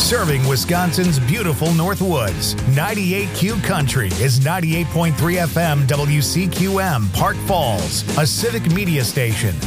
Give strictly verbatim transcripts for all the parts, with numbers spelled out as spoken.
serving Wisconsin's beautiful Northwoods. ninety-eight Q Country is ninety-eight point three F M W C Q M, Park Falls, a civic media station.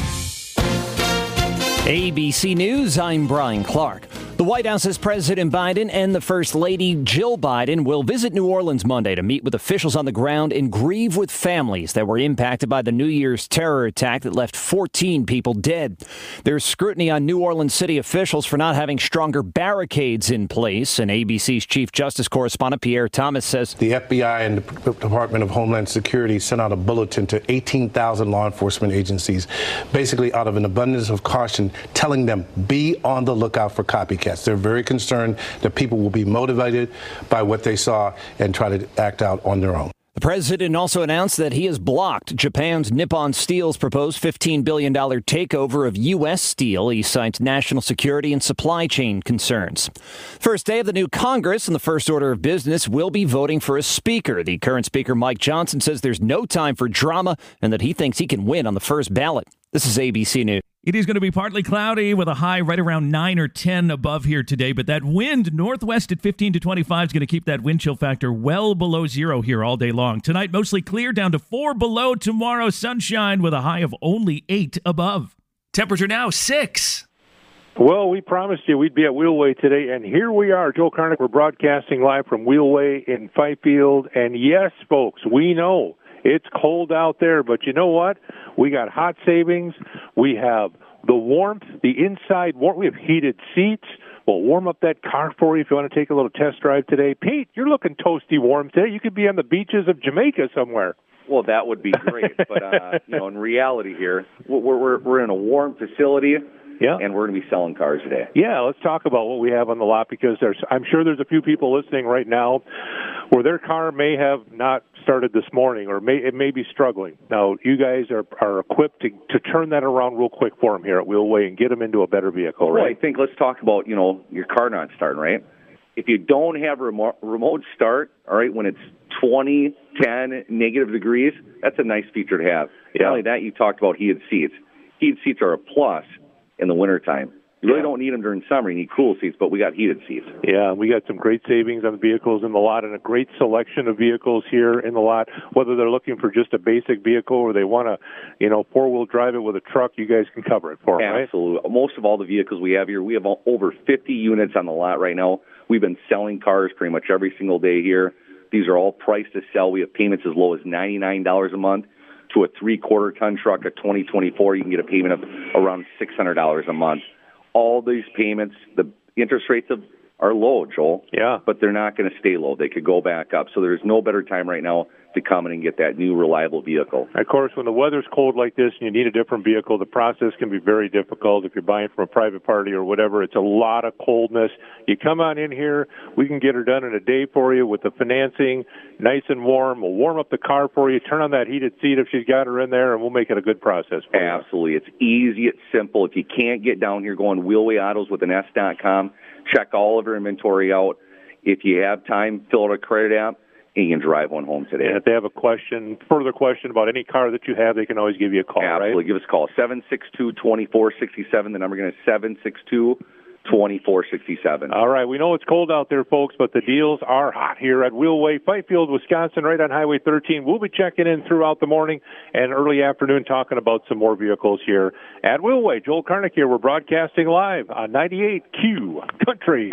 A B C News, I'm Brian Clark. The White House's President Biden and the First Lady Jill Biden will visit New Orleans Monday to meet with officials on the ground and grieve with families that were impacted by the New Year's terror attack that left fourteen people dead. There's scrutiny on New Orleans city officials for not having stronger barricades in place, and A B C's Chief Justice correspondent Pierre Thomas says the F B I and the Department of Homeland Security sent out a bulletin to eighteen thousand law enforcement agencies, basically out of an abundance of caution, telling them be on the lookout for copycats. They're very concerned that people will be motivated by what they saw and try to act out on their own. The president also announced that he has blocked Japan's Nippon Steel's proposed fifteen billion dollars takeover of U S Steel. He cites national security and supply chain concerns. First day of the new Congress, and the first order of business will be voting for a speaker. The current speaker, Mike Johnson, says there's no time for drama and that he thinks he can win on the first ballot. This is A B C News. It is going to be partly cloudy with a high right around nine or ten above here today, but that wind northwest at fifteen to twenty-five is going to keep that wind chill factor well below zero here all day long. Tonight, mostly clear, down to four below. Tomorrow, sunshine with a high of only eight above. Temperature now six. Well, we promised you we'd be at Wheelway today, and here we are. Joel Karnick, we're broadcasting live from Wheelway in Fifield. And yes, folks, we know it's cold out there, but you know what? We got hot savings. We have the warmth, the inside warmth. We have heated seats. We'll warm up that car for you if you want to take a little test drive today. Pete, you're looking toasty warm today. You could be on the beaches of Jamaica somewhere. Well, that would be great. But, uh, you know, in reality here, we're, we're, we're in a warm facility. Yeah. And we're going to be selling cars today. Yeah, let's talk about what we have on the lot, because there's, I'm sure there's a few people listening right now where their car may have not started this morning, or may, it may be struggling. Now, you guys are, are equipped to, to turn that around real quick for them here at Wheelway and get them into a better vehicle, right? Well, I think let's talk about, you know, your car not starting, right? If you don't have a remote, remote start, all right, when it's twenty, ten, negative degrees, that's a nice feature to have. Yeah. Not only that, you talked about heated seats. Heated seats are a plus in the wintertime. You really yeah. don't need them during summer. You need cool seats, but we got heated seats. Yeah, we got some great savings on the vehicles in the lot, and a great selection of vehicles here in the lot. Whether they're looking for just a basic vehicle or they want to, you know, four-wheel drive it with a truck, you guys can cover it for them, right? Absolutely. Most of all the vehicles we have here, we have over fifty units on the lot right now. We've been selling cars pretty much every single day here. These are all priced to sell. We have payments as low as ninety-nine dollars a month. To a three-quarter ton truck, a twenty twenty-four, you can get a payment of around six hundred dollars a month. All these payments, the interest rates of, are low, Joel. Yeah. But they're not going to stay low. They could go back up. So there's no better time right now to come in and get that new, reliable vehicle. Of course, when the weather's cold like this and you need a different vehicle, the process can be very difficult. If you're buying from a private party or whatever, it's a lot of coldness. You come on in here, we can get her done in a day for you with the financing, nice and warm. We'll warm up the car for you, turn on that heated seat if she's got her in there, and we'll make it a good process for you. Absolutely. It's easy. It's simple. If you can't get down here, go on Wheelway Autos with an S dot com. Check all of our inventory out. If you have time, fill out a credit app, and you can drive one home today. And if they have a question, further question about any car that you have, they can always give you a call, Absolutely. Right? Give us a call, seven six two, two four six seven. The number again is seven six two, two four six seven. All right. We know it's cold out there, folks, but the deals are hot here at Wheelway, Fifield, Wisconsin, right on Highway thirteen. We'll be checking in throughout the morning and early afternoon talking about some more vehicles here at Wheelway. Joel Karnick here. We're broadcasting live on ninety-eight Q Country.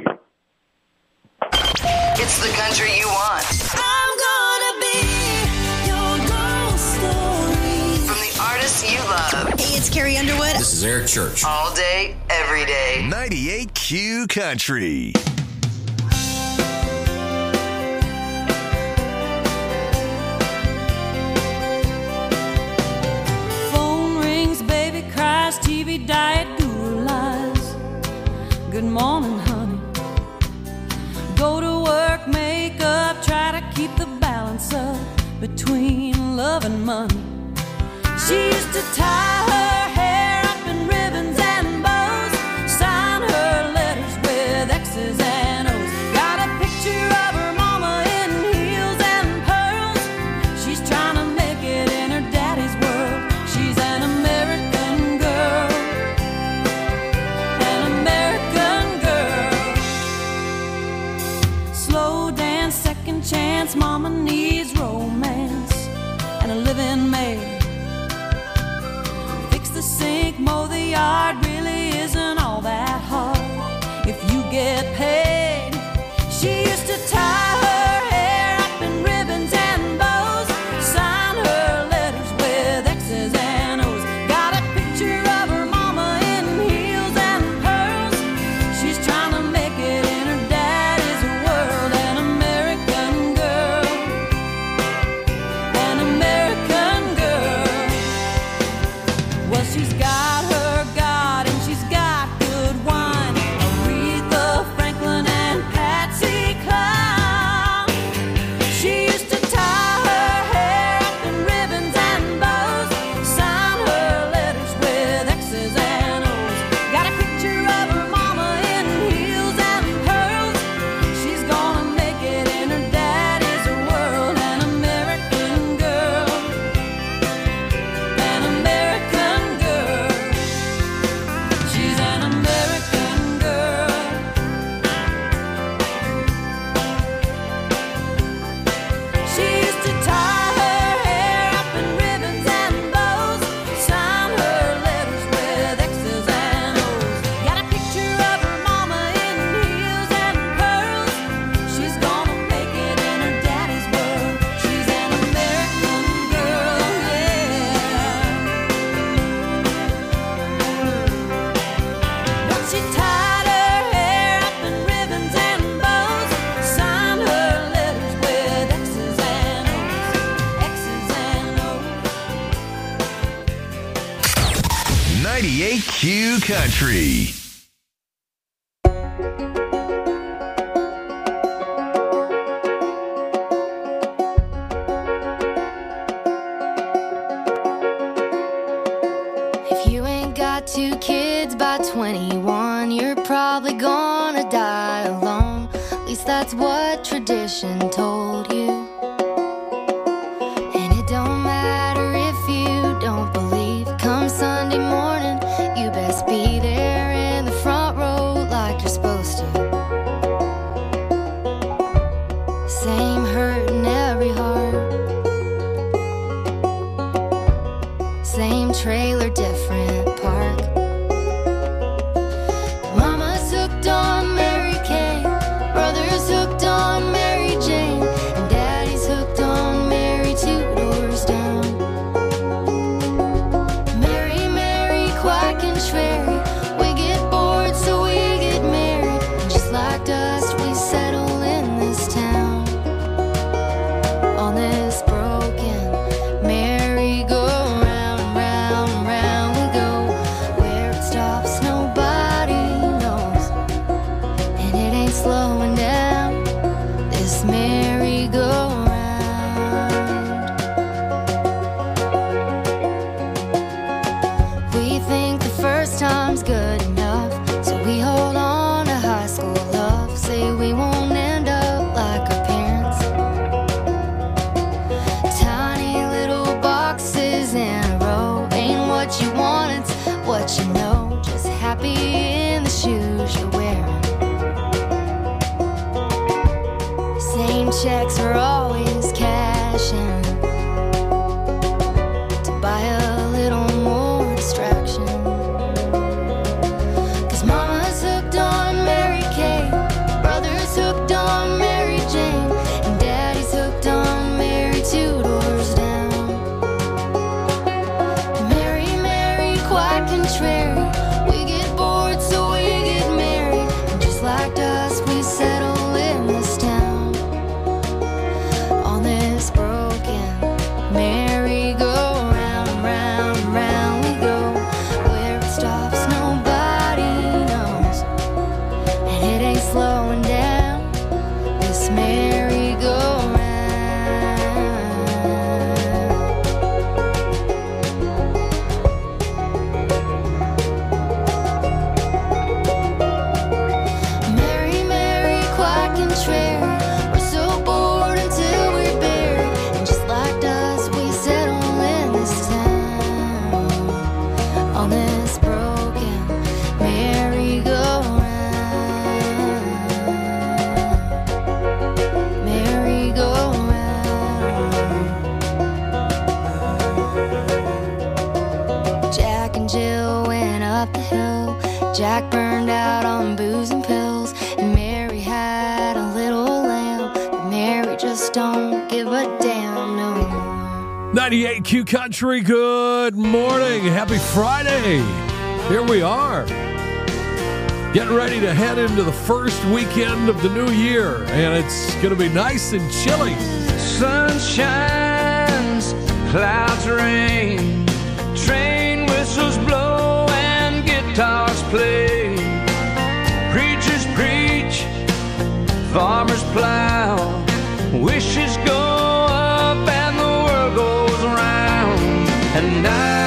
It's the country you want. I'm gonna be your ghost story. From the artists you love. Hey, it's Carrie Underwood. This is Eric Church. All day, every day. ninety-eight Q Country. Phone rings, baby cries, T V diet, guru lies. Good morning, honey. Go to work, make up, try to keep the balance up between love and money. She used to tie her hair up in ribbons and bows, sign her letters with X's and O's. Got a picture of her mama in heels and pearls. She's trying to make it in her daddy's world. She's an American girl, an American girl. chance. Mama needs romance and a living maid. Fix the sink, mow the yard, really isn't all that hard if you get paid. She used to tie her hair up in ribbons and bows, sign her letters with X's and O's. Got a picture of her mama in heels and pearls. She's trying to make it in her daddy's world. An American girl, an American girl. Well, she's got her God and she's got good wine. Aretha Franklin and Patsy Cline. She used to tie her hair up in ribbons and bows, sign her letters with X's and O's. Got a picture of her mama in heels and pearls. She's gonna make it in her daddy's world. An American girl, an American girl. She's an American girl. She used to tie her hair up in ribbons and bows, sign her letters with X's and O's. Got a picture of her mama in heels and pearls. She's gonna make it in her daddy's world. She's an American girl, yeah. Once she tied her hair up in ribbons and bows, signed her letters with X's and O's, X's and O's. ninety-eight Q Country. If you ain't got two kids by twenty-one, you're probably gonna die alone. At least that's what tradition told you. And it don't matter if you don't believe. Come Sunday morning, you best be there in the front row like you're supposed to. Same hurt in every heart, same trailer, different park. Mama's hooked on Mary Kay, brother's hooked on Mary Jane, and daddy's hooked on Mary two doors down. Mary, Mary, quack and Sherry, we get bored so we get married, and just like dust we settle in this town. On this broken merry-go-round, round, round we go. Where it stops nobody knows, and it ain't slowing down, this merry-go-round. We think the first time's good enough, so we hold on to high school love. Say we won't end up like our parents, tiny little boxes in a row. Ain't what you want, it's what you know. Just happy in the shoes you're wearing. Same checks are always cashing to buy a little more distraction. 'Cause mama's hooked on Mary Kay, brother's hooked on Mary Jane, and daddy's hooked on Mary two doors down. Mary, Mary, quack and Sherry, we get bored so we get married, and just like dust we settle in this town. ninety-eight Q Country, good morning. Happy Friday. Here we are. Getting ready to head into the first weekend of the new year, and it's going to be nice and chilly. Sun shines, clouds rain, train whistles blow and guitars play. Preachers preach, farmers plow, wishes go up and the world goes around. And I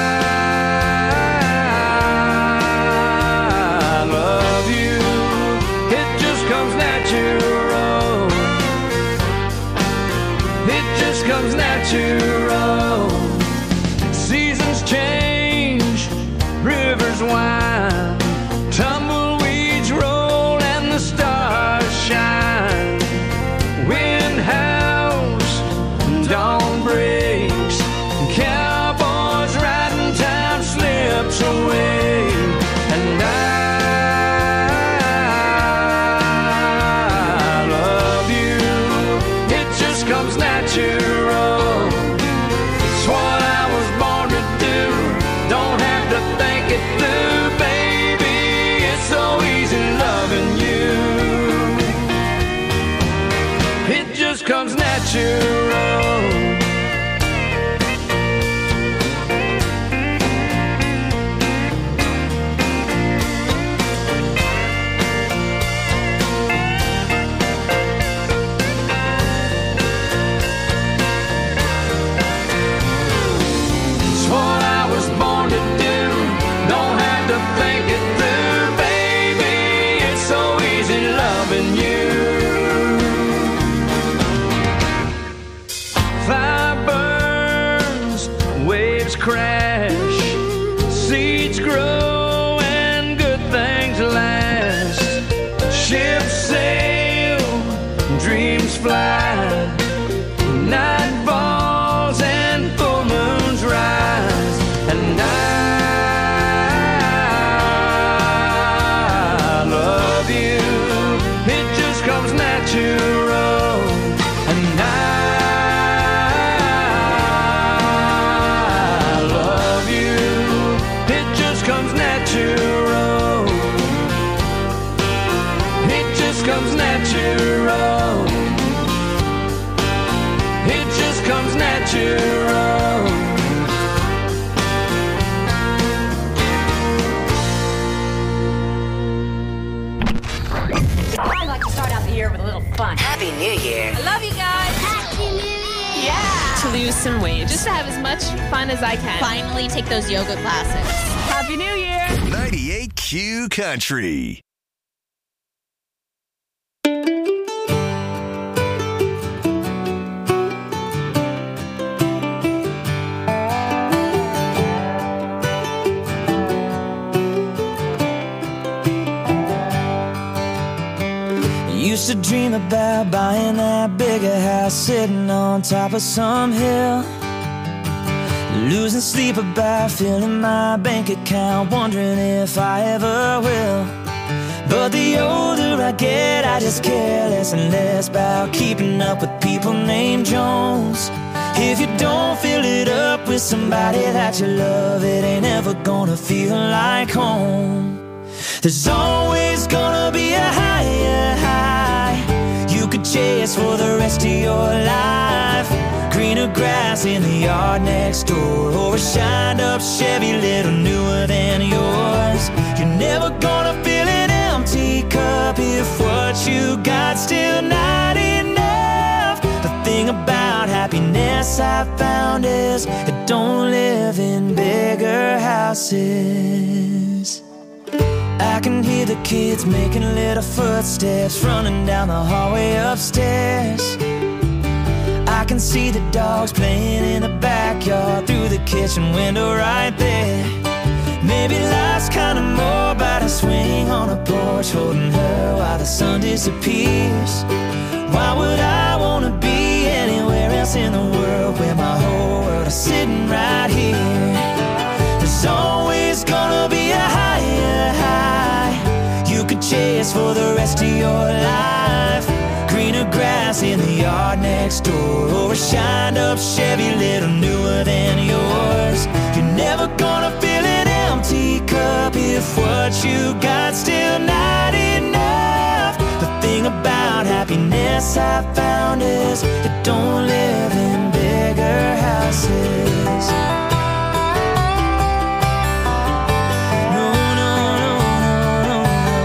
love you, it just comes natural. It just comes natural. Seasons change, rivers wind, tumbleweeds roll and the stars shine. Wind howls, dawn breaks, cowboys riding, time slips away. And I love you, it just comes natural. It's what I was born to do, don't have to think it through, baby. It's so easy loving you. It just comes natural. It's what I was born to do, don't have to think it through, baby. It's so easy loving you. Fire burns, waves crash, seeds grow and good things last. Ships sail, dreams fly, night falls and full moons rise. And I love you, it just comes natural. And I love you, it just comes natural. It just comes natural. It just comes natural. I'd like to start out the year with a little fun. Happy New Year. I love you guys. Happy New Year. Yeah. To lose some weight. Just to have as much fun as I can. Finally take those yoga classes. Happy New Year. ninety-eight Q Country. Used to dream about buying that bigger house, sitting on top of some hill, losing sleep about filling my bank account, wondering if I ever will. But the older I get, I just care less and less about keeping up with people named Jones. If you don't fill it up with somebody that you love, it ain't ever gonna feel like home. There's always gonna be a higher high you could chase for the rest of your life. Greener grass in the yard next door, or a shined up Chevy little newer than yours. You're never gonna fill an empty cup if what you got still not enough. The thing about happiness I found is it don't live in bigger houses. I can hear the kids making little footsteps running down the hallway upstairs. I can see the dogs playing in the backyard through the kitchen window right there. Maybe life's kinda more about a swing on a porch, holding her while the sun disappears. Why would I wanna be anywhere else in the world where my whole world is sitting right here? There's always gonna be a higher high you could chase for the rest of your life. Greener greener grass in the yard next door, or a shined-up Chevy little newer than yours. You're never gonna fill an empty cup if what you got still not enough. The thing about happiness I found is it don't live in bigger houses. No, no, no, no,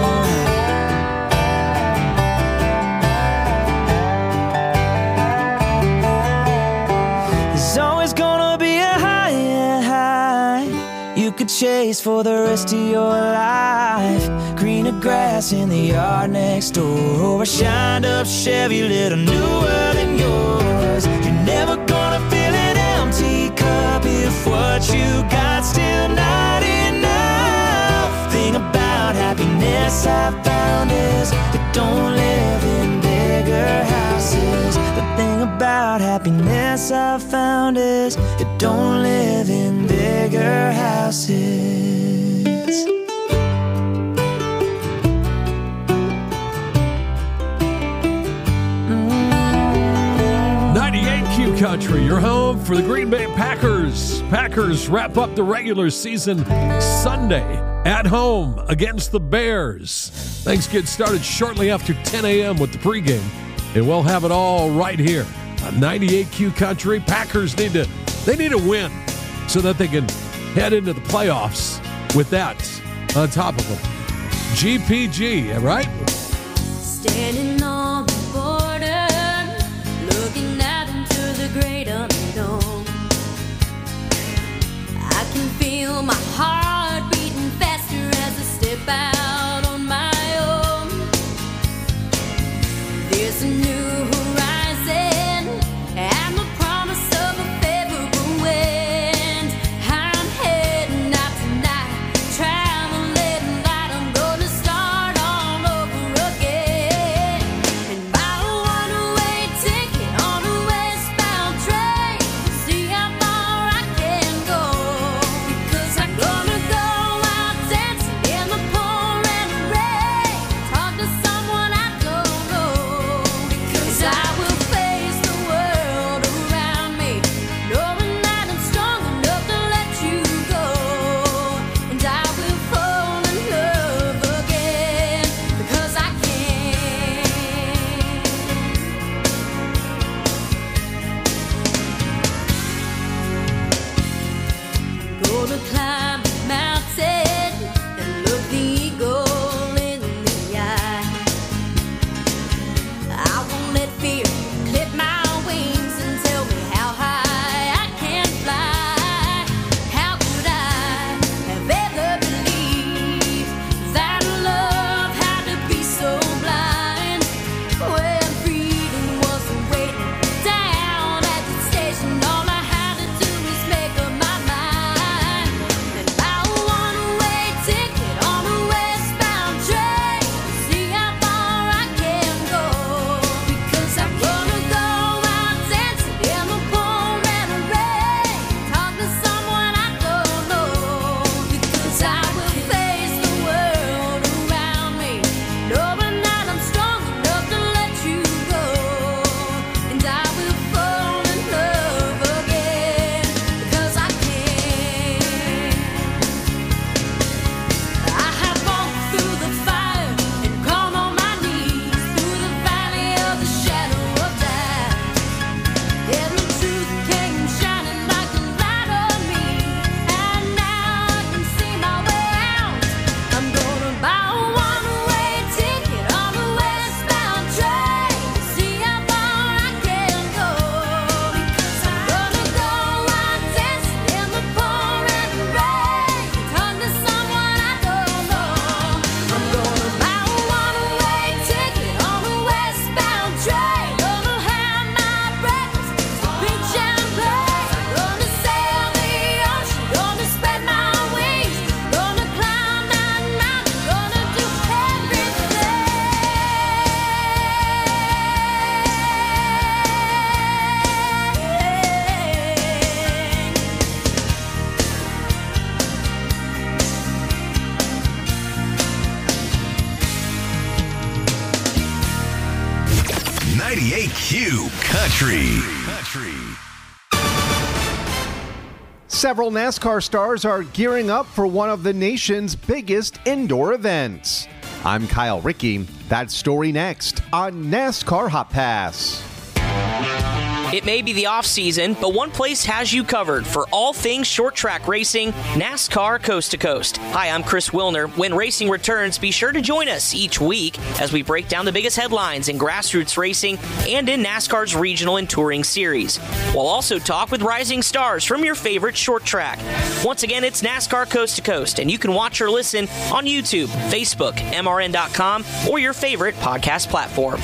no. There's always gonna be a higher high you could chase for the rest of your life. Greener grass in the yard next door, or a shined-up Chevy little newer than yours. You're never gonna fill an empty cup if what you got still not enough. Thing about happiness I found is it don't live in bigger houses. The thing about happiness I found is it don't live in bigger houses. ninety-eight Q Country, your home for the Green Bay Packers. Packers wrap up the regular season Sunday at home against the Bears. Things get started shortly after ten a.m. with the pregame, and we'll have it all right here on ninety-eight Q Country. Packers need to they need a win so that they can head into the playoffs with that on top of them. G P G, right? Standing on the border, looking out into the great unknown. I can feel my heart beating faster as I step out on my own. There's a new horizon and the promise of a favorable wind. I'm heading out tonight, traveling light. I'm gonna start all over again. And buy a one-way ticket on a westbound train. See how far I can go, because I'm gonna go ninety-eight Q Country. Country. Several NASCAR stars are gearing up for one of the nation's biggest indoor events. I'm Kyle Rickey. That story next on NASCAR Hot Pass. It may be the off-season, but one place has you covered for all things short-track racing, NASCAR Coast to Coast. Hi, I'm Chris Wilner. When racing returns, be sure to join us each week as we break down the biggest headlines in grassroots racing and in NASCAR's regional and touring series. We'll also talk with rising stars from your favorite short track. Once again, it's NASCAR Coast to Coast, and you can watch or listen on YouTube, Facebook, M R N dot com, or your favorite podcast platform.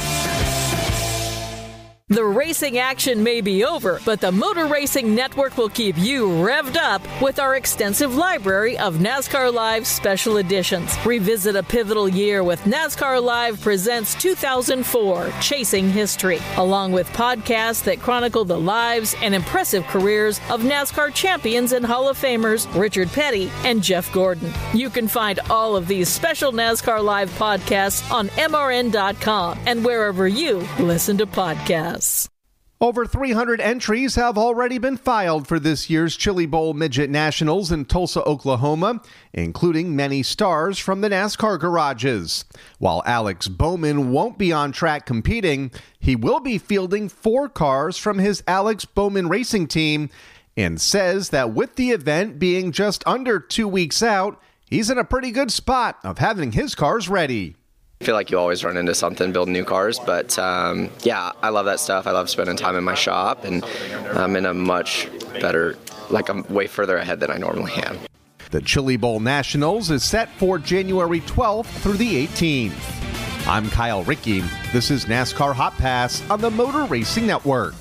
The racing action may be over, but the Motor Racing Network will keep you revved up with our extensive library of NASCAR Live special editions. Revisit a pivotal year with NASCAR Live Presents two thousand four, Chasing History, along with podcasts that chronicle the lives and impressive careers of NASCAR champions and Hall of Famers Richard Petty and Jeff Gordon. You can find all of these special NASCAR Live podcasts on M R N dot com and wherever you listen to podcasts. Over three hundred entries have already been filed for this year's Chili Bowl Midget Nationals in Tulsa, Oklahoma, including many stars from the NASCAR garages. While Alex Bowman won't be on track competing, he will be fielding four cars from his Alex Bowman Racing team and says that with the event being just under two weeks out, he's in a pretty good spot of having his cars ready. I feel like you always run into something building new cars, but um, yeah, I love that stuff. I love spending time in my shop, and I'm in a much better, like I'm way further ahead than I normally am. The Chili Bowl Nationals is set for January twelfth through the eighteenth. I'm Kyle Rickey. This is NASCAR Hot Pass on the Motor Racing Network.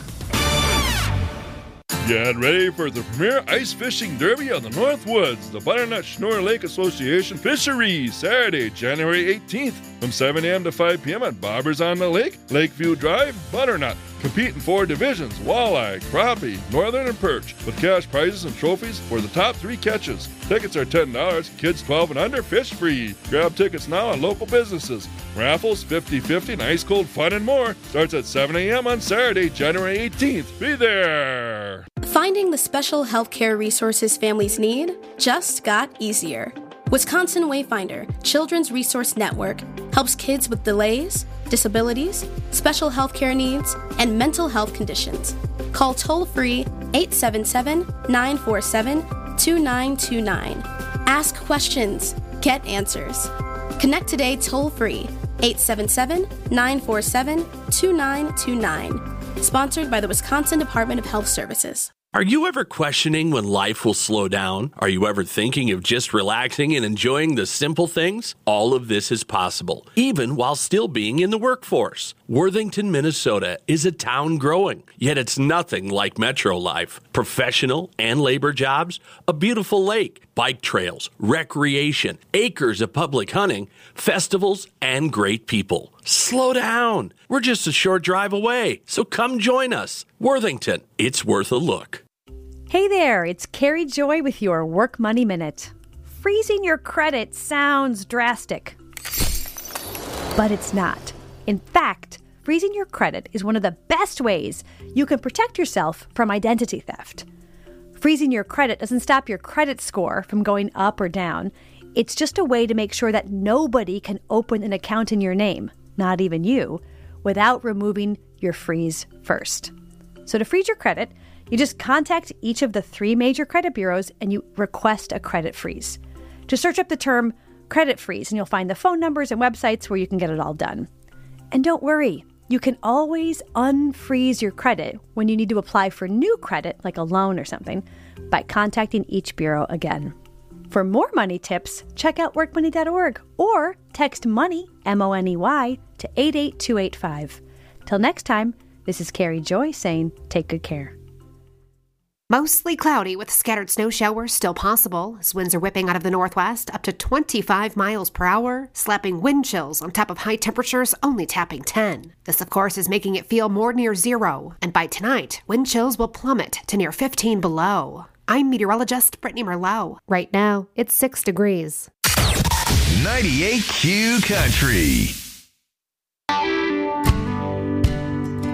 Get ready for the premier ice fishing derby on the North Woods, the Butternut Schnorr Lake Association Fisheries, Saturday, January eighteenth, from seven a.m. to five p.m. at Bobbers on the Lake, Lakeview Drive, Butternut. Compete in four divisions: walleye, crappie, northern, and perch, with cash prizes and trophies for the top three catches. Tickets are ten dollars, kids twelve and under, fish free. Grab tickets now on local businesses. Raffles, fifty-fifty, and ice-cold fun and more. Starts at seven a.m. on Saturday, January eighteenth. Be there! Finding the special healthcare resources families need just got easier. Wisconsin Wayfinder Children's Resource Network helps kids with delays, disabilities, special healthcare needs, and mental health conditions. Call toll-free eight seven seven, nine four seven, two nine two nine. Ask questions. Get answers. Connect today toll-free eight seven seven, nine four seven, two nine two nine. Sponsored by the Wisconsin Department of Health Services. Are you ever questioning when life will slow down? Are you ever thinking of just relaxing and enjoying the simple things? All of this is possible, even while still being in the workforce. Worthington, Minnesota is a town growing, yet it's nothing like metro life. Professional and labor jobs, a beautiful lake, bike trails, recreation, acres of public hunting, festivals, and great people. Slow down. We're just a short drive away, so come join us. Worthington, it's worth a look. Hey there, it's Carrie Joy with your Work Money Minute. Freezing your credit sounds drastic, but it's not. In fact, freezing your credit is one of the best ways you can protect yourself from identity theft. Freezing your credit doesn't stop your credit score from going up or down. It's just a way to make sure that nobody can open an account in your name, not even you, without removing your freeze first. So to freeze your credit, you just contact each of the three major credit bureaus and you request a credit freeze. Just search up the term credit freeze and you'll find the phone numbers and websites where you can get it all done. And don't worry, you can always unfreeze your credit when you need to apply for new credit, like a loan or something, by contacting each bureau again. For more money tips, check out work money dot org or text MONEY, M O N E Y, to eight eight two eight five. Till next time, this is Carrie Joy saying take good care. Mostly cloudy with scattered snow showers still possible as winds are whipping out of the northwest up to twenty-five miles per hour, slapping wind chills on top of high temperatures only tapping ten. This, of course, is making it feel more near zero, and by tonight, wind chills will plummet to near fifteen below. I'm meteorologist Brittany Merlot. Right now, it's six degrees. ninety-eight Q Country.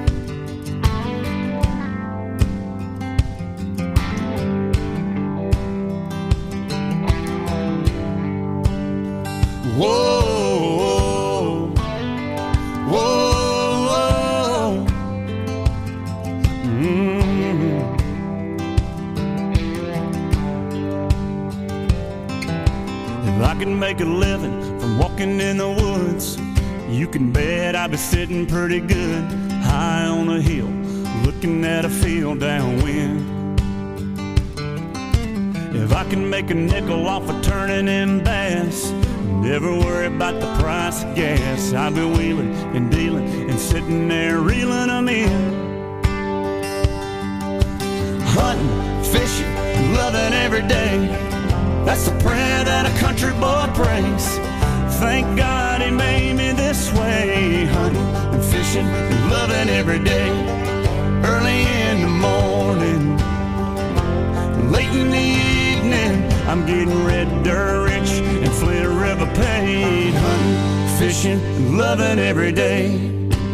make a living from walking in the woods, you can bet I'd be sitting pretty good high on a hill, looking at a field downwind. If I can make a nickel off of turning in bass, never worry about the price of gas, I'll be wheeling and dealing and sitting there reeling them in. Hunting, fishing, loving every day, that's the prayer that a country boy prays. Thank God he made me this way. Hunting and fishing and loving every day. Early in the morning, late in the evening, I'm getting red dirt rich and Flint River paid. Hunting, fishing, and loving every day.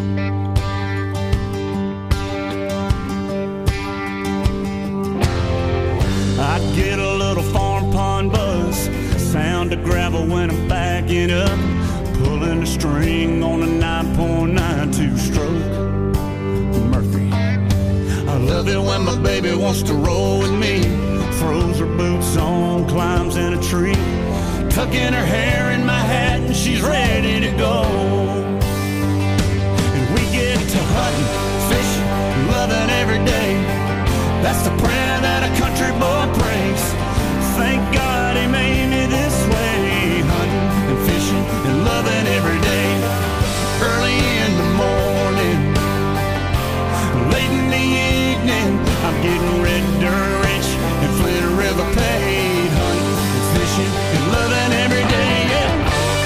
I get a little farm pond buzz, sound of gravel when I'm backing up, pulling a string on a nine point nine two stroke Murphy. I love it when my baby wants to roll with me, throws her boots on, climbs in a tree, tucking her hair in my hat and she's ready to go. And we get to hunting, fishing, loving every day. That's the prayer that a country boy prays. Thank God he made me this way. Hunting and fishing and loving every day. Early in the morning, late in the evening, I'm getting red dirt rich and Flint River paid. Hunting and fishing and loving every day, yeah.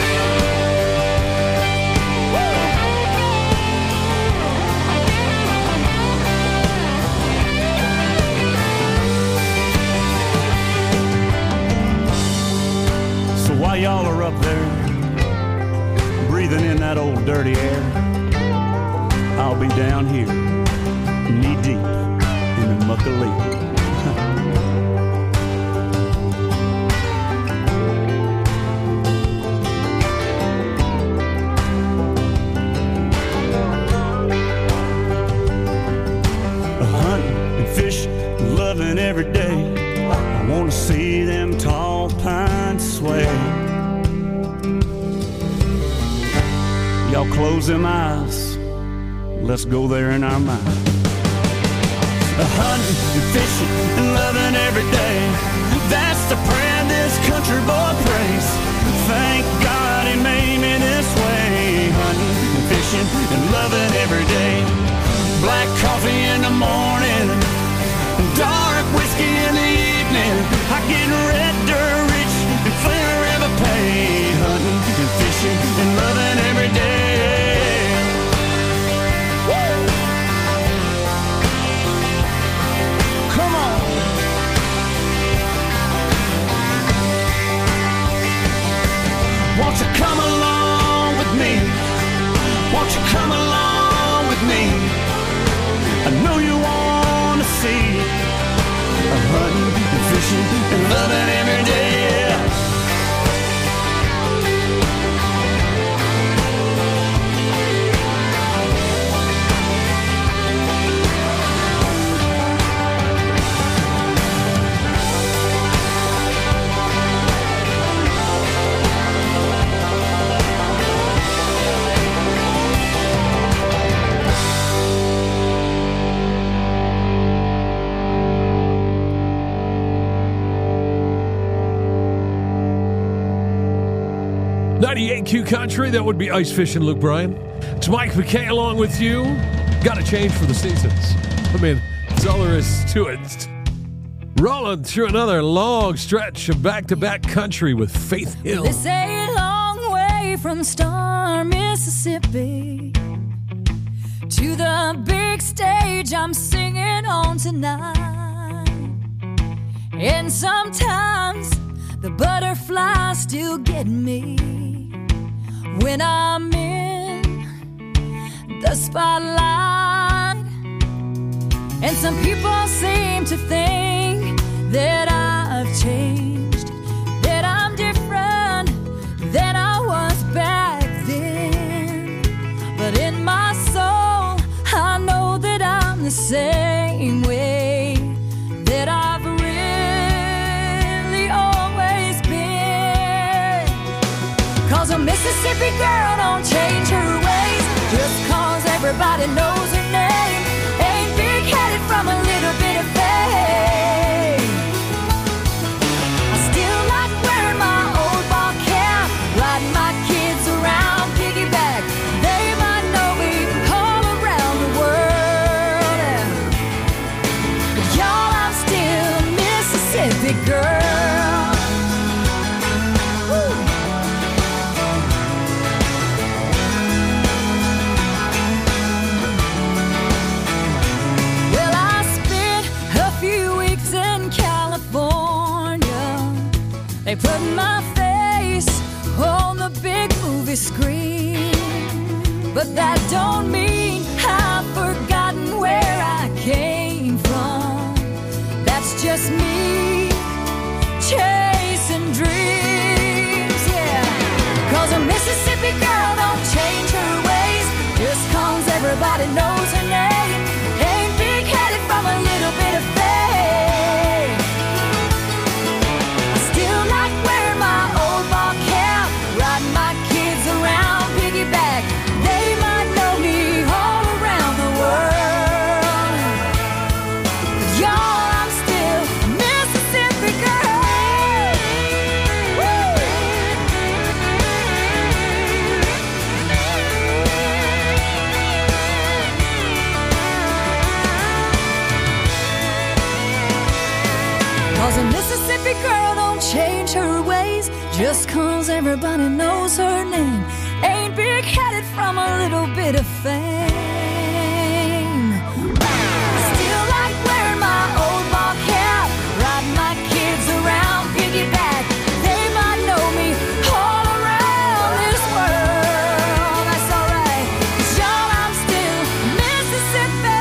While y'all are up there, breathing in that old dirty air, I'll be down here, knee deep in the muck of leaf. Hunting and fishing, loving every day. I want to see them tall pines sway. Y'all close them eyes, let's go there in our mind. Hunting and fishing and loving every day, that's the prayer this country boy prays. Thank God he made me this way. Hunting and fishing and loving every day. Black coffee in the morning, dark whiskey in the evening, I get red dirt rich and Flint River paid. Hunting and fishing and loving every day. Woo! Come on. Won't you come along with me? Won't you come along with me? I know you want to see hunting and fishing and loving every day, yeah. ninety-eight Q Country, that would be Ice Fishing Luke Bryan. It's Mike McKay along with you. Got to change for the seasons. I mean, that's all there is to it. Rolling through another long stretch of back-to-back country with Faith Hill. They say a long way from Star, Mississippi, to the big stage I'm singing on tonight. And sometimes the butterflies still get me when I'm in the spotlight. And some people seem to think that I've changed, that I'm different than I was back then. But in my soul, I know that I'm the same way that I've really always been. Mississippi girl don't change her ways just cause everybody knows her name. Ain't big-headed from a little bit of fame. I still like wearing my old ball cap, riding my kids around piggyback. They might know me all around the world. But y'all, I'm still a Mississippi girl. They put my face on the big movie screen, but that don't mean I've forgotten where I came from. That's just me chasing dreams, yeah. Cause a Mississippi girl don't change her ways just cause everybody knows her name. Ain't big-headed from a little bit of fame. Girl don't change her ways just cause everybody knows her name. Ain't big-headed from a little bit of fame. Still like wearing my old ball cap, riding my kids around piggyback. They might know me all around this world. That's alright, 'cause y'all, I'm still Mississippi.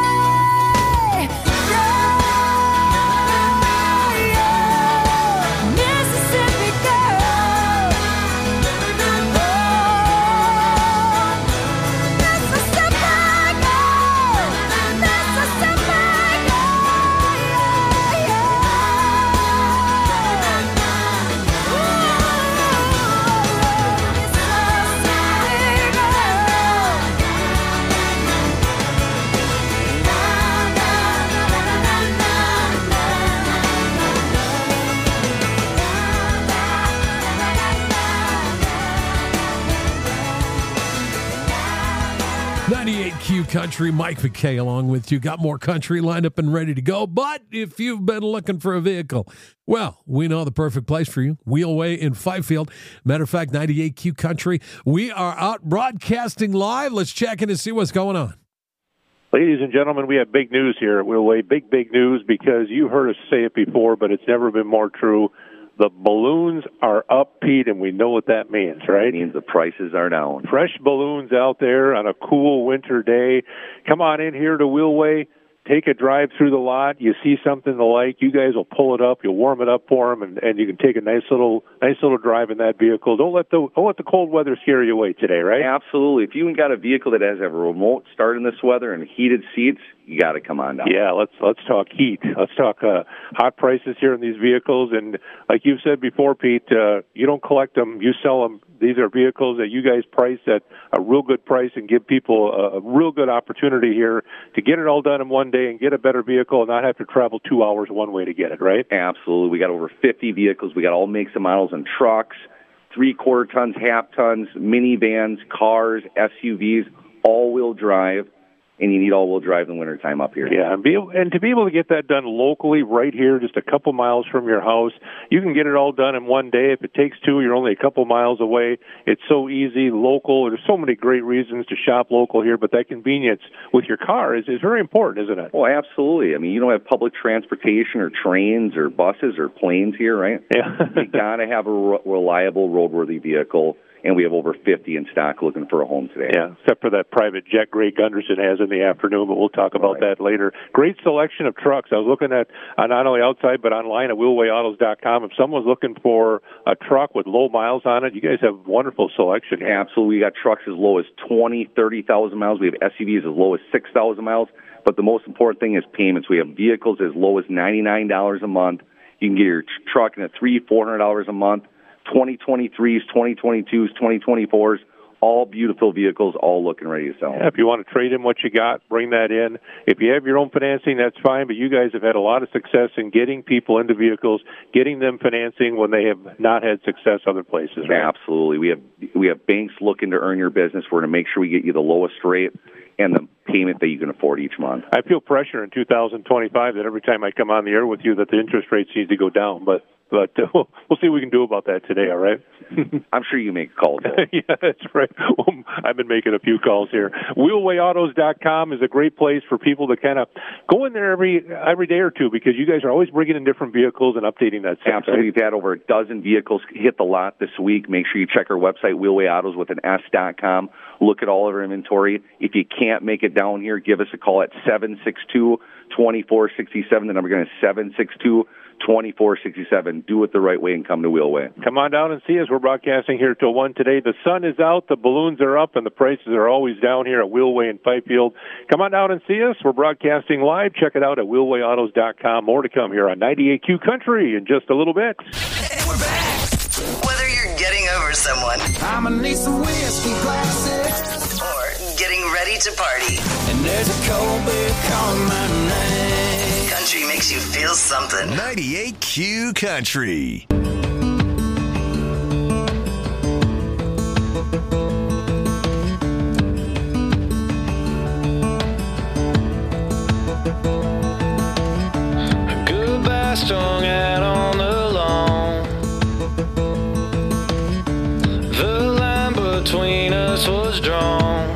ninety-eight Q Country, Mike McKay along with you. Got more country lined up and ready to go. But if you've been looking for a vehicle, well, we know the perfect place for you. Wheelway in Fifield. Matter of fact, ninety-eight Q Country. We are out broadcasting live. Let's check in and see what's going on. Ladies and gentlemen, we have big news here at Wheelway. Big, big news because you heard us say it before, but it's never been more true. The balloons are up, Pete, and we know what that means, right? It means the prices are down. Fresh balloons out there on a cool winter day. Come on in here to Wheelway. Take a drive through the lot. You see something to like, you guys will pull it up. You'll warm it up for them, and, and you can take a nice little nice little drive in that vehicle. Don't let the don't let the cold weather scare you away today, right? Absolutely. If you got a vehicle that has a remote start in this weather and heated seats, you got to come on down. Yeah, let's let's talk heat. Let's talk uh, hot prices here in these vehicles. And like you've said before, Pete, uh, you don't collect them, you sell them. These are vehicles that you guys price at a real good price and give people a, a real good opportunity here to get it all done in one day and get a better vehicle and not have to travel two hours one way to get it, right? Absolutely. We got over fifty vehicles. We got all makes and models and trucks, three-quarter tons, half tons, minivans, cars, S U Vs, all-wheel drive. And you need all-wheel drive in the wintertime up here. Yeah, and, be able, and to be able to get that done locally right here, just a couple miles from your house, you can get it all done in one day. If it takes two, you're only a couple miles away. It's so easy, local. There's so many great reasons to shop local here, but that convenience with your car is, is very important, isn't it? Well, absolutely. I mean, you don't have public transportation or trains or buses or planes here, right? Yeah. You got to have a re- reliable, roadworthy vehicle. And we have over fifty in stock looking for a home today. Yeah, except for that private jet Greg Gunderson has in the afternoon, but we'll talk about right. that later. Great selection of trucks. I was looking at uh, not only outside but online at wheelway autos dot com. If someone's looking for a truck with low miles on it, you guys have wonderful selection here. Absolutely. We got trucks as low as twenty, thirty thousand miles. We have S U Vs as low as six thousand miles. But the most important thing is payments. We have vehicles as low as ninety-nine dollars a month. You can get your tr- truck in at three hundred dollars, four hundred dollars a month. twenty twenty-threes, twenty twenty-twos, twenty twenty-fours, all beautiful vehicles, all looking ready to sell. Yeah, if you want to trade in what you got, bring that in. If you have your own financing, that's fine, but you guys have had a lot of success in getting people into vehicles, getting them financing when they have not had success other places, right? Absolutely. We have we have banks looking to earn your business. We're going to make sure we get you the lowest rate and the payment that you can afford each month. I feel pressure in two thousand twenty-five that every time I come on the air with you that the interest rates need to go down, but But uh, we'll, we'll see what we can do about that today, all right? I'm sure you make calls. Yeah, that's right. Well, I've been making a few calls here. wheelway autos dot com is a great place for people to kind of go in there every every day or two because you guys are always bringing in different vehicles and updating that stuff. Absolutely. Right? We've had over a dozen vehicles hit the lot this week. Make sure you check our website, wheelway autos with an S dot com. Look at all of our inventory. If you can't make it down here, give us a call at seven six two, two four six seven. The number again is seven six two, two four six seven. Do it the right way and come to Wheelway. Come on down and see us. We're broadcasting here till one today. The sun is out, the balloons are up, and the prices are always down here at Wheelway in Fifield. Come on down and see us. We're broadcasting live. Check it out at wheelway autos dot com. More to come here on ninety-eight Q Country in just a little bit. Whether you're getting over someone, I'ma need some whiskey glasses, or getting ready to party, and there's a cold beer calling my name. Country makes you feel something. ninety-eight Q Country. Goodbye strung out on the lawn. The line between us was drawn.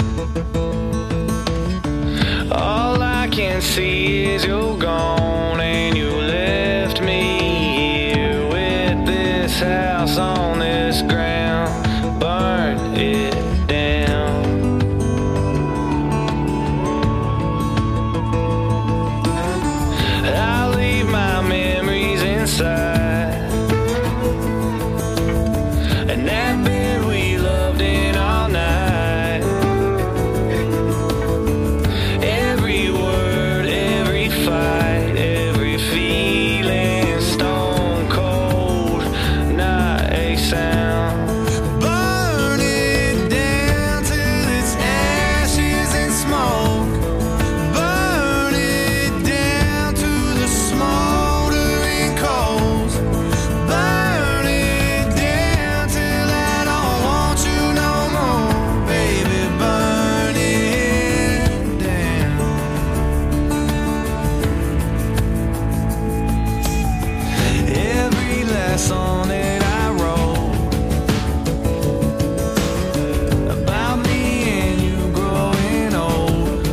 All I can see is you're gone, and you left me here with this house on this ground. Burn it down. I leave my memories inside, and that bed we loved in all night. Every word, every fight, every feeling, stone cold, not a sound. Burn it down till it's ashes and smoke. Burn it down to the smoldering coals. Burn it down till I don't want you no more, baby. Burn it down. Every last song that I wrote about me and you growing old.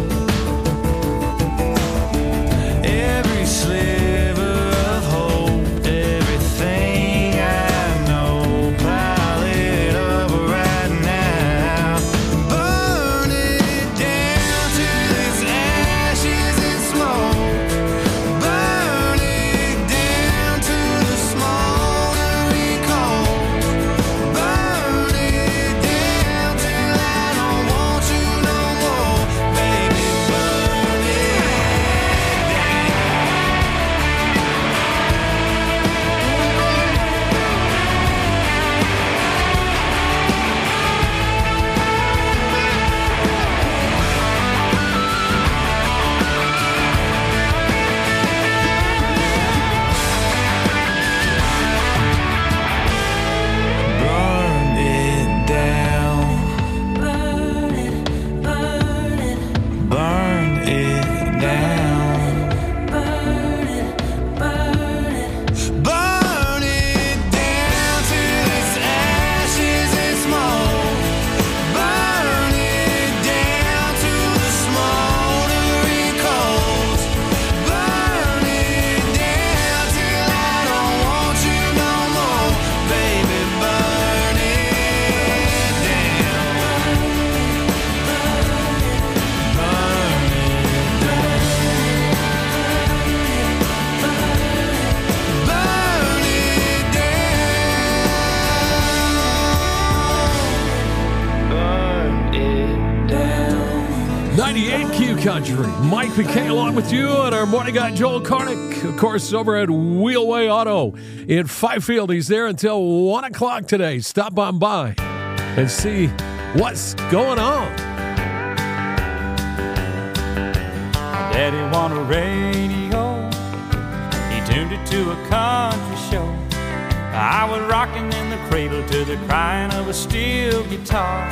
Every sliver of hope, everything I know, pile it up right now. Burn it down till it's ashes and smoke. Burn it down to the smoldering coals. Burn it down till I don't want you no more, baby. Burn it Burn it down. Burn it, burn it, burn it down. Burn it, burn it, burn it down till it's ashes and smoke. Burn it down to the smoldering coals. Burn it down till I don't want you no more, baby. Burn it down. Burn it down. Burn it Burn it down. ninety-eight Q Country. Mike McKay along with you and our morning guy Joel Karnick, of course, over at Wheelway Auto in Fifield. He's there until one o'clock today. Stop on by and see what's going on. Daddy won a radio. He tuned it to a country show. I was rocking in the cradle to the crying of a steel guitar.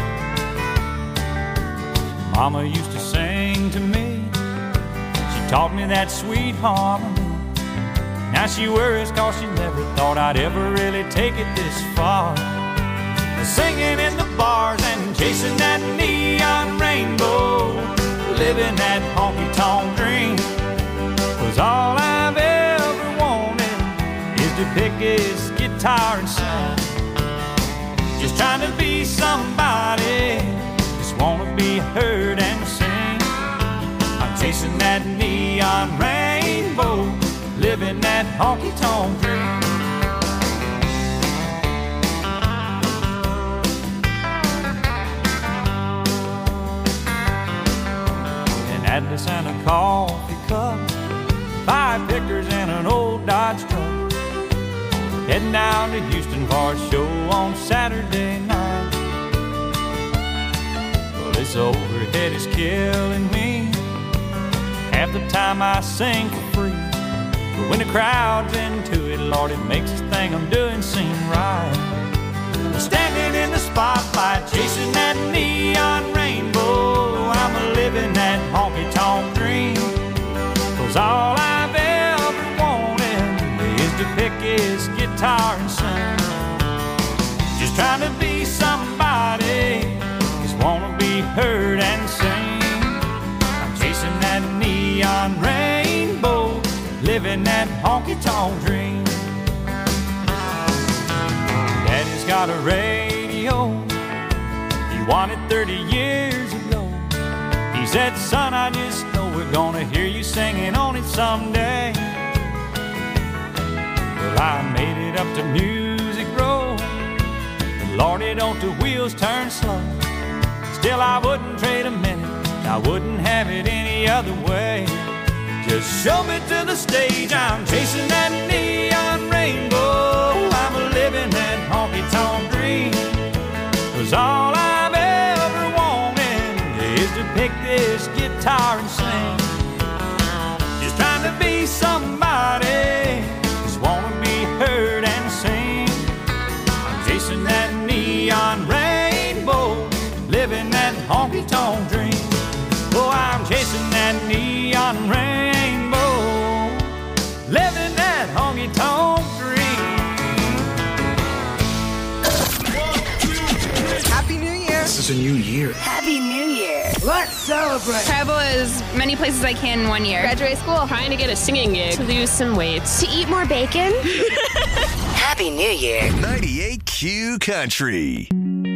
Mama used to sing to me. She taught me that sweet harmony. Now she worries cause she never thought I'd ever really take it this far. Singing in the bars and chasing that neon rainbow, living that honky-tonk dream. Was all I've ever wanted is to pick his guitar and sing. Just trying to be somebody, just wanna be heard and sing. I'm chasing that neon rainbow, living that honky-tonk dream. An Atlas and a coffee cup, five pickers and an old Dodge truck. Heading down to Houston for a show on Saturday night. Well, this overhead is killing me. Half the time I sing for free, but when the crowd's into it, Lord, it makes this thing I'm doing seem right. Standing in the spotlight, chasing that neon rainbow, I'm a living that honky-tonk dream. Cause all I've ever wanted is to pick his guitar and sing. Just trying to be somebody, just wanna be heard and sing. I'm chasing that neon rainbow, living that honky-tonk dream. Daddy's got a radio, he won it thirty years ago. He said, son, I just know we're gonna hear you singing on it someday. Well, I made it up to Music Row, but Lordy, don't the wheels turn slow. Still, I wouldn't trade a minute, I wouldn't have it any other way. Just show me to the stage, I'm chasing that neon rainbow, I'm a living that honky-tonk dream. Cause all I've ever wanted is to pick this guitar and sing. Just trying to be somebody, just wanna be heard and sing. I'm chasing that neon rainbow, living that honky-tonk dream. Oh, I'm chasing that neon rainbow, living that honky-tonk dream. Happy New Year! This is a new year. Happy New Year! Let's celebrate! Travel as many places I can in one year. Graduate school. Trying to get a singing gig. To lose some weight. To eat more bacon. Happy New Year! ninety-eight Q Country.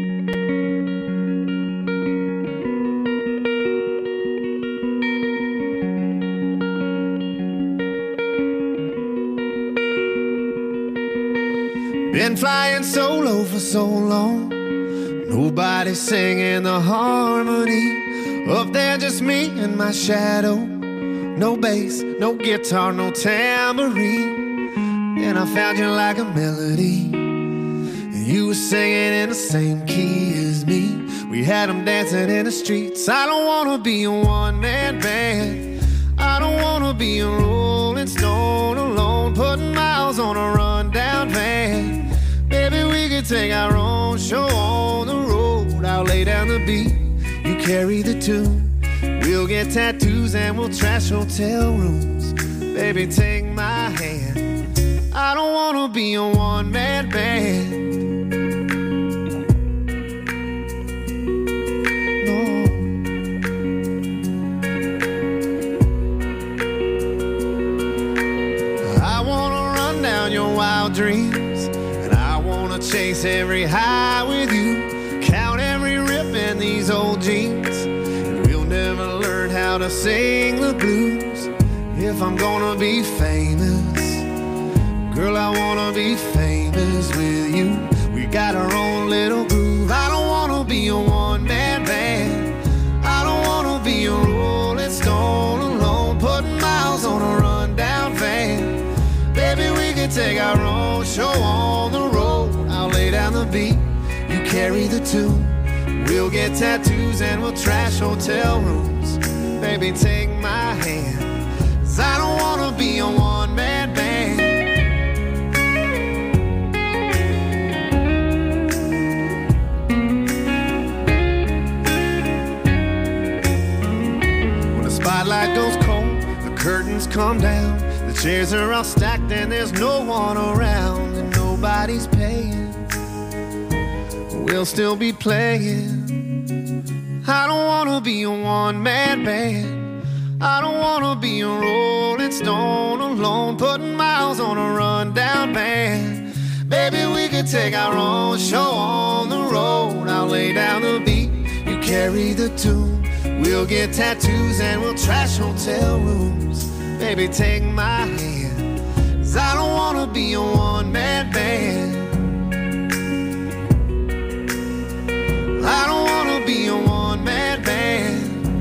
Been flying solo for so long, nobody singing the harmony. Up there just me and my shadow, no bass, no guitar, no tambourine. And I found you like a melody, and you were singing in the same key as me. We had them dancing in the streets. I don't wanna be a one-man band, I don't wanna be a rolling stone alone, putting miles on a rundown van. Maybe we could take our own show on the road. I'll lay down the beat, you carry the tune. We'll get tattoos and we'll trash hotel rooms. Baby, take my hand, I don't wanna be a one-man band. Dreams, and I wanna chase every high with you, count every rip in these old jeans, and we'll never learn how to sing the blues. If I'm gonna be famous, girl, I wanna be famous with you. We got our own little groove. I don't wanna be a one-man band, I don't wanna be a road carry the tune. We'll get tattoos and we'll trash hotel rooms. Baby, take my hand, 'cause I don't wanna be a one-man band. When the spotlight goes cold, the curtains come down, the chairs are all stacked and there's no one around, and nobody's paying, we'll still be playing. I don't wanna be a one-man band. I don't wanna be a Rolling Stone alone, putting miles on a rundown band. Baby, we could take our own show on the road. I'll lay down the beat, you carry the tune. We'll get tattoos and we'll trash hotel rooms. Baby, take my hand, 'cause I don't wanna be a one-man band. I don't wanna be a one-man band.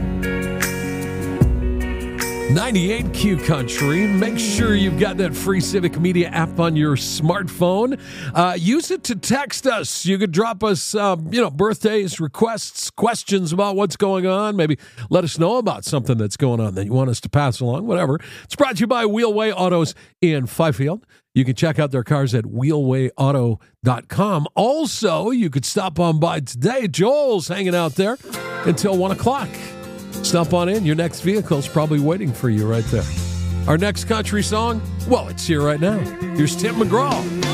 ninety-eight Q Country. Make sure you've got that free Civic Media app on your smartphone. Uh, use it to text us. You could drop us, um, you know, birthdays, requests, questions about what's going on. Maybe let us know about something that's going on that you want us to pass along, whatever. It's brought to you by Wheelway Autos in Fifield. You can check out their cars at wheelway auto dot com. Also, you could stop on by today. Joel's hanging out there until one o'clock. Stop on in. Your next vehicle's probably waiting for you right there. Our next country song, well, it's here right now. Here's Tim McGraw.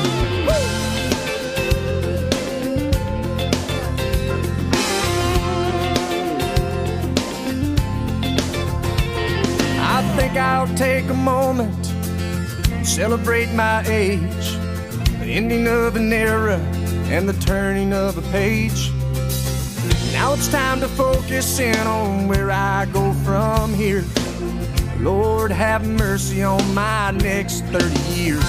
I think I'll take a moment, celebrate my age, the ending of an era and the turning of a page. Now it's time to focus in on where I go from here. Lord, have mercy on my next thirty years.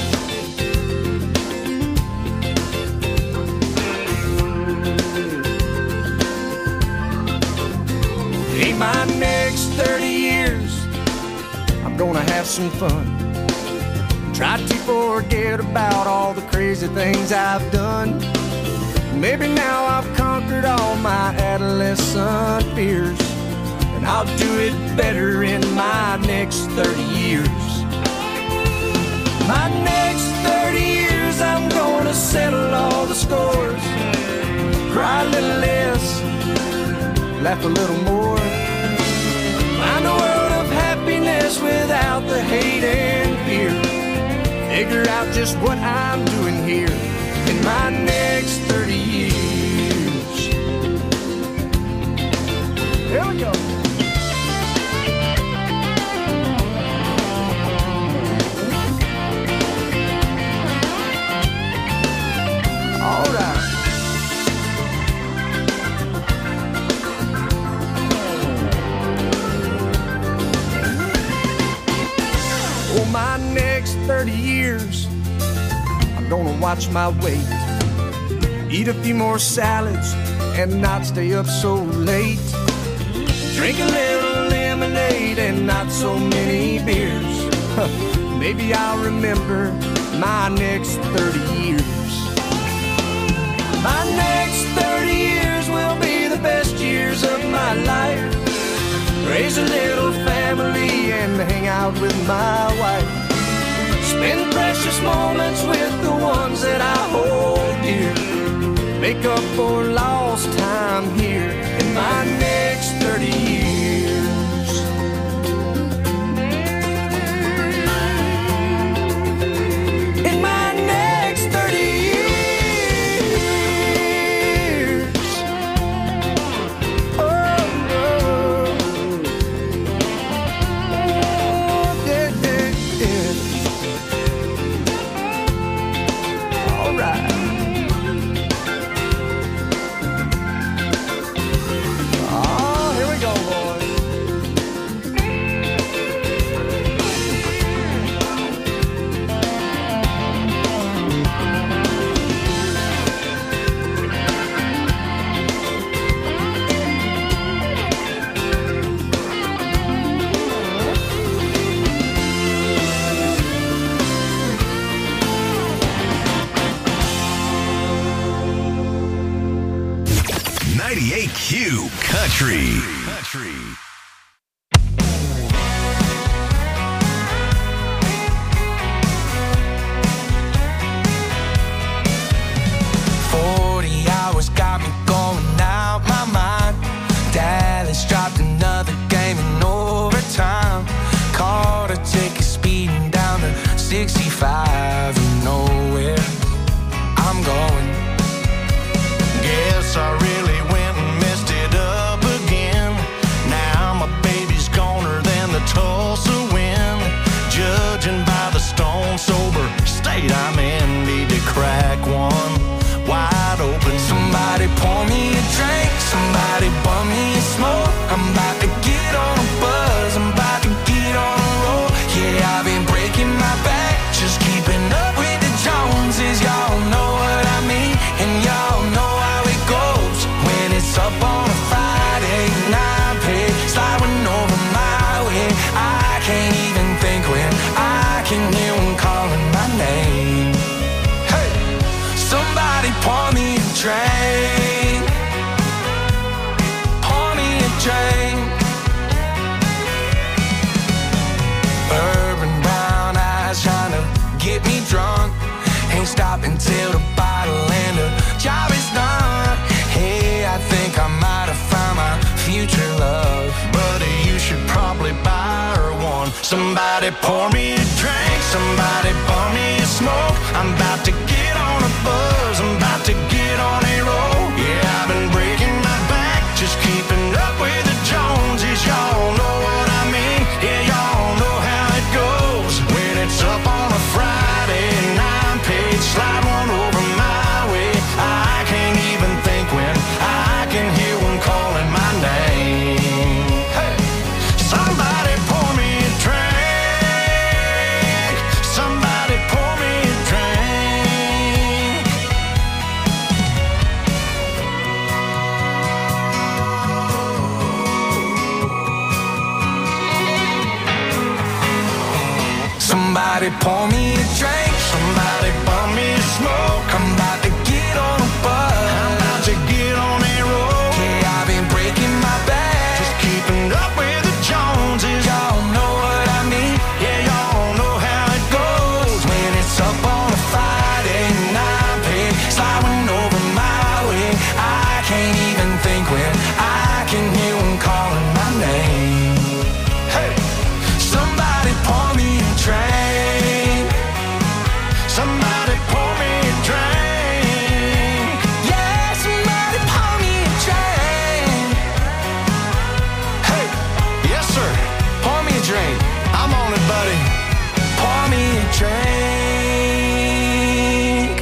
In my next thirty years, I'm gonna have some fun. Try to forget about all the crazy things I've done. Maybe now I've conquered all my adolescent fears, and I'll do it better in my next thirty years. My next thirty years, I'm gonna settle all the scores, cry a little less, laugh a little more, find a world of happiness without the hate and fear, figure out just what I'm doing here in my next thirty years. Here we go. All right. Oh, my next thirty years, I'm gonna watch my weight, eat a few more salads and not stay up so late, drink a little lemonade and not so many beers. Maybe I'll remember my next thirty years. My next thirty years will be the best years of my life. Raise a little family and hang out with my wife. Spend precious moments with the ones that I hold dear. Make up for lost time here in my next thirty years. In my next thirty years. Oh, oh. Oh, yeah, yeah, yeah. All right. Q Country. Country. forty hours got me going out my mind. Dallas dropped another game in overtime. Caught a ticket speeding down to sixty-five. You know where I'm going. Guess I really went and messed it up again. Now my baby's goner than the Tulsa wind. Judging by the stone sober state I'm in, need to crack one wide open. Somebody pour me a drink, somebody bum me a smoke. I'm about to get on a buzz, I'm about to get on a roll. Yeah, I've been breaking my back, just keeping up with the Joneses. Y'all know what I mean, and y'all know how it goes. When it's up on a Friday night, pay sliding over my way. I can't even think when I can hear them calling my name. Hey, somebody pour me a drink, pour me a drink. Urban brown eyes trying to get me drunk. Ain't stopping till the bottle and the job is done. Hey, I think I might have found my future love. Buddy, you should probably buy her one. Somebody pour me a drink, somebody pour me a smoke. I'm about to get on a buzz, I'm about to get on a roll. Yeah, I've been breaking my back, just keeping up with the Joneses. Y'all know what I mean, yeah, y'all know how it goes. When it's up on a Friday nine page, slide one over my way. I can't even think when I can hear one calling my name. Hey, somebody pour me a drink, somebody pour me a drink. Somebody pour me a drink, somebody pour me a smoke. I'm about to get on a buzz, I'm about to get on a roll. Yeah, I've been breaking my back, just keeping up with the Joneses. Y'all know what I mean, yeah, y'all know how it goes. When it's up on a Friday night, pay sliding over my way. I can't even think when I can hear them calling my name. Hey, somebody pour me a drink, somebody pour me a drink. Yeah, somebody pour me a drink. Hey, yes sir, pour me a drink. I'm on it, buddy. Pour me a drink.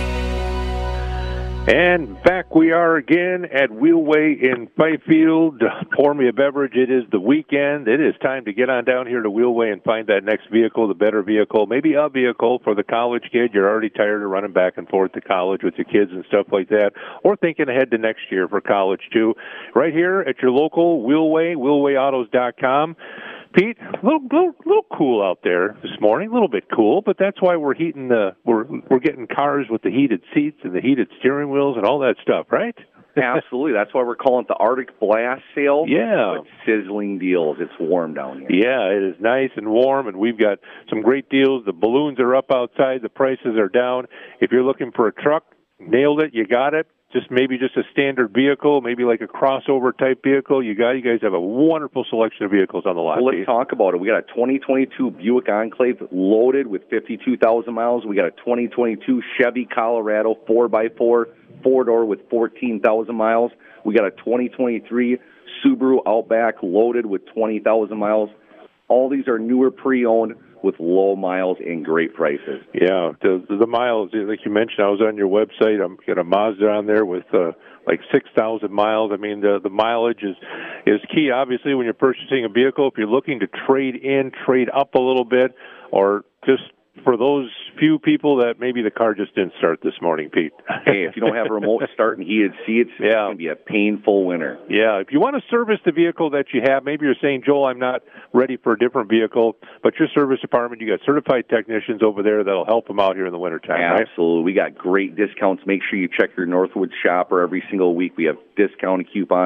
And back we are again at Wheelway in Fifield. Pour me a beverage. It is the weekend. It is time to get on down here to Wheelway and find that next vehicle, the better vehicle, maybe a vehicle for the college kid. You're already tired of running back and forth to college with your kids and stuff like that, or thinking ahead to next year for college too. Right here at your local Wheelway, wheelway autos dot com. Pete, a little, little, little cool out there this morning, a little bit cool, but that's why we're heating the, we're, we're getting cars with the heated seats and the heated steering wheels and all that stuff, right? Absolutely. That's why we're calling it the Arctic Blast Sale. Yeah. But sizzling deals. It's warm down here. Yeah, it is nice and warm, and we've got some great deals. The balloons are up outside. The prices are down. If you're looking for a truck, nailed it. You got it. Just maybe just a standard vehicle, maybe like a crossover type vehicle. You got you guys have a wonderful selection of vehicles on the lot. Well, let's talk about it. We got a twenty twenty-two Buick Enclave loaded with fifty-two thousand miles. We got a twenty twenty-two Chevy Colorado four by four four-door with fourteen thousand miles. We got a twenty twenty-three Subaru Outback loaded with twenty thousand miles. All these are newer pre-owned with low miles and great prices. Yeah, the, the miles, like you mentioned, I was on your website. I'm got a Mazda on there with uh, like six thousand miles. I mean, the the mileage is is key, obviously, when you're purchasing a vehicle. If you're looking to trade in, trade up a little bit, or just for those few people that maybe the car just didn't start this morning, Pete. Hey, if you don't have a remote start and heated seats, yeah. It's going to be a painful winter. Yeah, if you want to service the vehicle that you have, maybe you're saying, Joel, I'm not ready for a different vehicle, but your service department, you got certified technicians over there that'll help them out here in the wintertime, right? Absolutely. We got great discounts. Make sure you check your Northwood shopper every single week. We have discounted coupons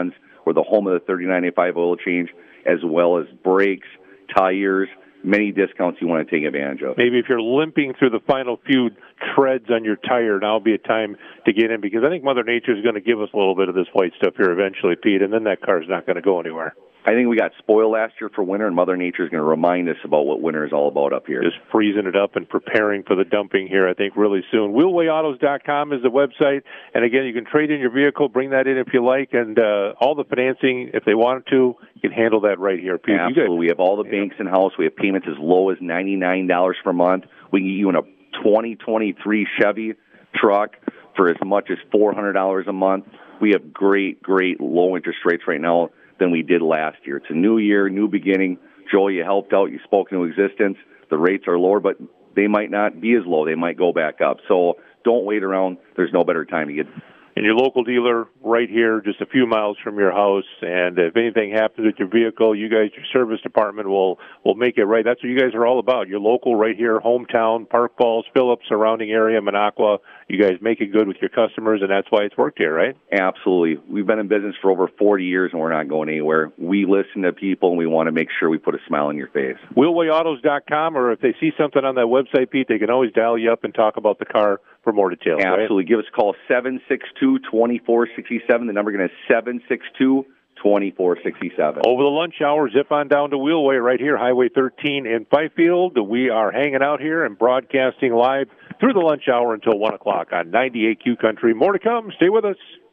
We're the home of the thirty-nine ninety-five oil change, as well as brakes, tires, many discounts you want to take advantage of. Maybe if you're limping through the final few treads on your tire, now would be a time to get in, because I think Mother Nature is going to give us a little bit of this white stuff here eventually, Pete, and then that car's not going to go anywhere. I think we got spoiled last year for winter, and Mother Nature is going to remind us about what winter is all about up here. Just freezing it up and preparing for the dumping here, I think, really soon. wheelway autos dot com is the website. And, again, you can trade in your vehicle, bring that in if you like, and uh, all the financing, if they wanted to, you can handle that right here. Pete, absolutely. We have all the banks in-house. We have payments as low as ninety-nine dollars per month. We can get you in a twenty twenty-three Chevy truck for as much as four hundred dollars a month. We have great, great low interest rates right now than we did last year. It's a new year, new beginning. Joel, you helped out. You spoke into existence. The rates are lower, but they might not be as low. They might go back up. So don't wait around. There's no better time to get. And your local dealer right here, just a few miles from your house. And if anything happens with your vehicle, you guys, your service department will will make it right. That's what you guys are all about. Your local right here, hometown, Park Falls, Phillips, surrounding area, Minocqua. You guys make it good with your customers, and that's why it's worked here, right? Absolutely. We've been in business for over forty years, and we're not going anywhere. We listen to people, and we want to make sure we put a smile on your face. wheelway autos dot com, or if they see something on that website, Pete, they can always dial you up and talk about the car for more details. Absolutely. Right? Give us a call, seven six two, two four six seven. The number again is seven six two, two four six seven. Over the lunch hour, zip on down to Wheelway right here, Highway thirteen in Fifield. We are hanging out here and broadcasting live through the lunch hour until one o'clock on ninety-eight Q Country. More to come. Stay with us.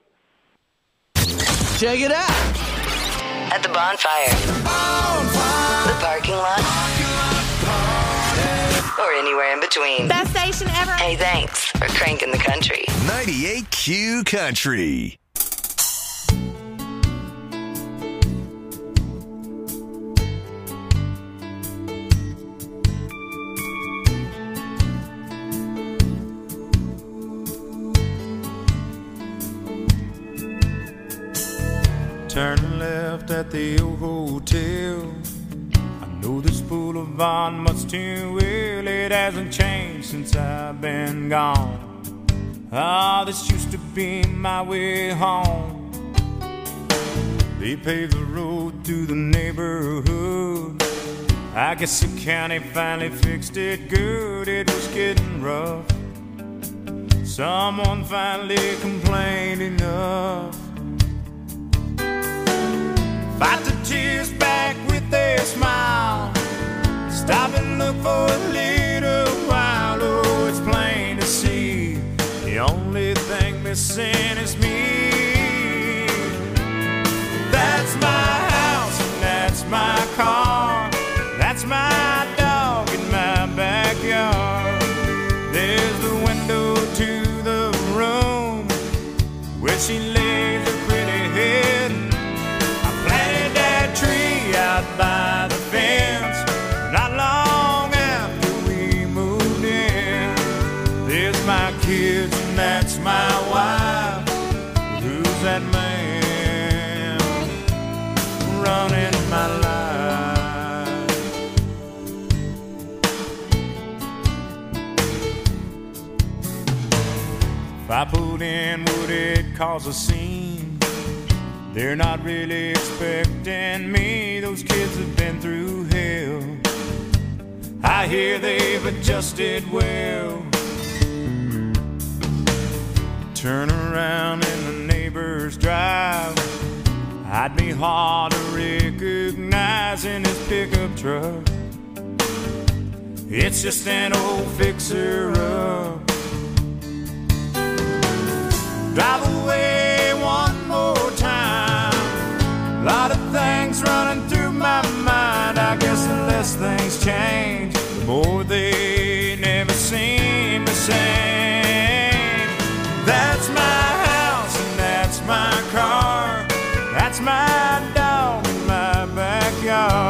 Check it out. At the bonfire. bonfire. The parking lot. Or anywhere in between. Best station ever. Hey, thanks for cranking the country. ninety-eight Q Country. Turn left at the old hotel. I know this boulevard much too well. It hasn't changed since I've been gone. Ah, oh, this used to be my way home. They paved the road through the neighborhood. I guess the county finally fixed it good. It was getting rough. Someone finally complained enough. Fight the tears back with a smile. Stop and look for a little while. Oh, it's plain to see the only thing missing is me. That's my house and that's my car. That's my dog in my backyard. There's the window to the room where she lays her pretty head. Tree out by the fence. Not long after we moved in. There's my kids and that's my wife. Who's that man running my life? If I pulled in, would it cause a scene? They're not really expecting me. Those kids have been through hell. I hear they've adjusted well. Turn around in the neighbor's drive. I'd be hard to recognize in his pickup truck. It's just an old fixer-up. Drive away one more time. A lot of things running through my mind. I guess the less things change, the more they never seem the same. That's my house and that's my car. That's my dog in my backyard.